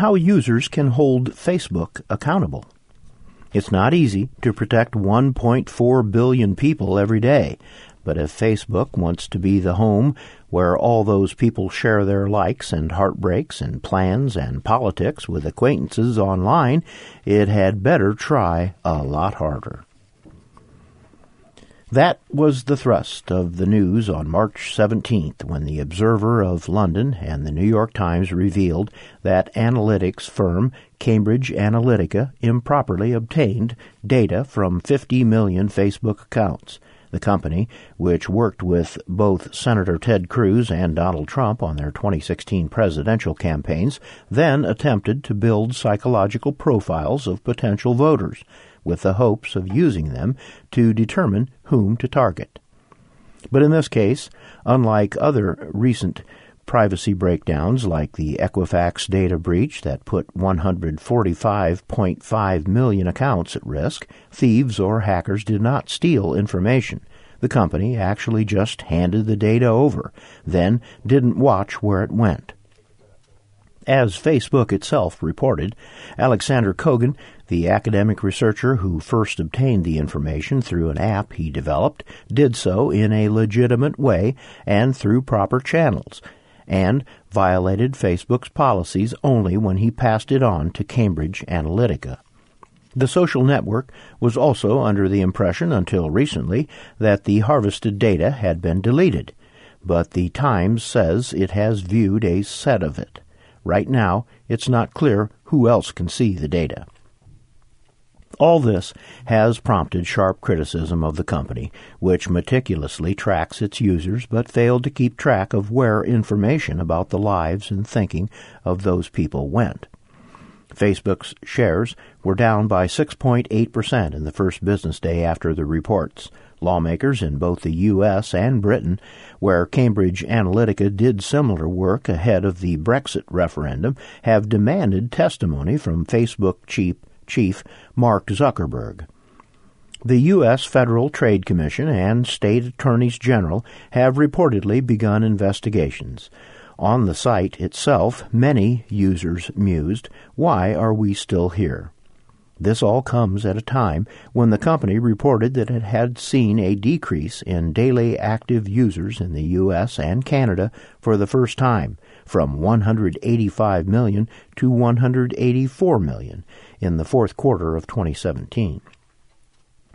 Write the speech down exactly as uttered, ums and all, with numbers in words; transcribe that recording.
how users can hold Facebook accountable. It's not easy to protect one point four billion people every day, but if Facebook wants to be the home where all those people share their likes and heartbreaks and plans and politics with acquaintances online, it had better try a lot harder. That was the thrust of the news on March seventeenth, when the Observer of London and the New York Times revealed that analytics firm Cambridge Analytica improperly obtained data from fifty million Facebook accounts. The company, which worked with both Senator Ted Cruz and Donald Trump on their twenty sixteen presidential campaigns, then attempted to build psychological profiles of potential voters, with the hopes of using them to determine whom to target. But in this case, unlike other recent privacy breakdowns like the Equifax data breach that put one hundred forty-five point five million accounts at risk, thieves or hackers did not steal information. The company actually just handed the data over, then didn't watch where it went. As Facebook itself reported, Alexander Kogan, the academic researcher who first obtained the information through an app he developed, did so in a legitimate way and through proper channels, and violated Facebook's policies only when he passed it on to Cambridge Analytica. The social network was also under the impression until recently that the harvested data had been deleted, but the Times says it has viewed a set of it. Right now, it's not clear who else can see the data. All this has prompted sharp criticism of the company, which meticulously tracks its users but failed to keep track of where information about the lives and thinking of those people went. Facebook's shares were down by six point eight percent in the first business day after the reports. Lawmakers in both the U S and Britain, where Cambridge Analytica did similar work ahead of the Brexit referendum, have demanded testimony from Facebook chief, chief Mark Zuckerberg. The U S Federal Trade Commission and state attorneys general have reportedly begun investigations. On the site itself, many users mused, "Why are we still here?" This all comes at a time when the company reported that it had seen a decrease in daily active users in the U S and Canada for the first time, from one hundred eighty-five million to one hundred eighty-four million in the fourth quarter of twenty seventeen.